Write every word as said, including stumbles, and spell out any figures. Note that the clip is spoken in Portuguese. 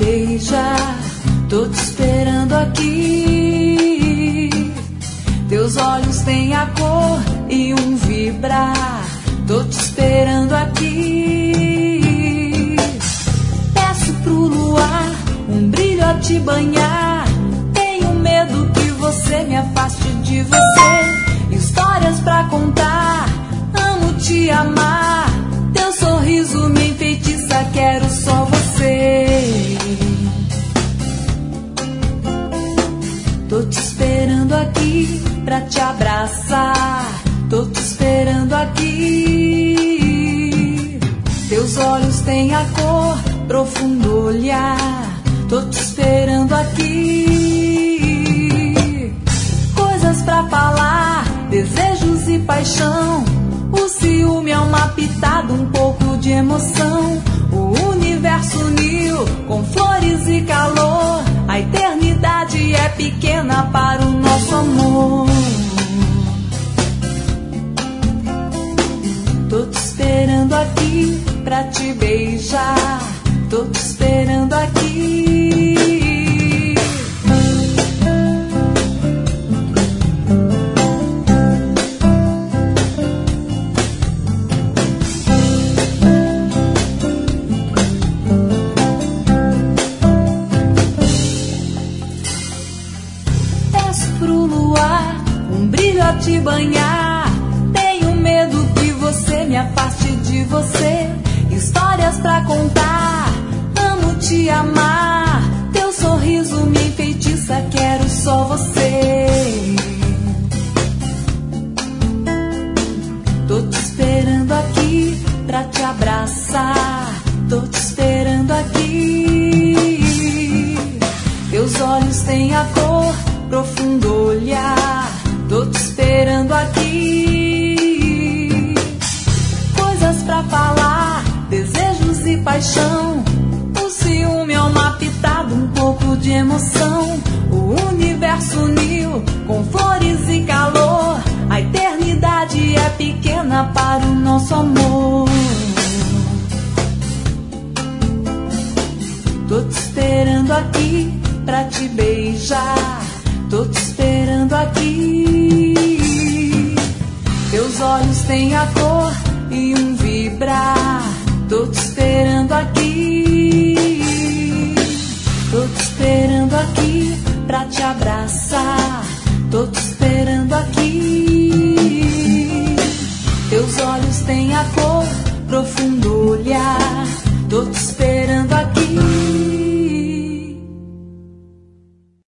beijar, tô te esperando aqui. Teus olhos têm a cor e um vibrar, tô te esperando aqui. Peço pro luar um brilho a te banhar, tenho medo que você me afaste de você. Histórias pra contar, amo te amar, teu sorriso me enfeitiça, quero só você. Tô te esperando aqui pra te abraçar, tô te esperando aqui. Teus olhos têm a cor, profundo olhar, tô te esperando aqui. Coisas pra falar, desejos e paixão, o ciúme é uma pitada, um pouco de emoção. O universo uniu com flores e calor, a eternidade é pequena para o nosso amor. Tô te esperando aqui pra te beijar, tô te esperando aqui. Te banhar, tenho medo que você me afaste de você. Histórias pra contar, amo te amar, teu sorriso me enfeitiça, quero só você. Tô te esperando aqui pra te abraçar, tô te esperando aqui. Teus olhos têm a cor, profundo olhar, tô te esperando aqui. Coisas pra falar, desejos e paixão, o ciúme é uma pitada, um pouco de emoção. O universo uniu com flores e calor, a eternidade é pequena para o nosso amor. Tô te esperando aqui pra te beijar, tô te esperando aqui. Teus olhos têm a cor e um vibrar, tô te esperando aqui. Tô te esperando aqui pra te abraçar, tô te esperando aqui. Teus olhos têm a cor, profundo olhar,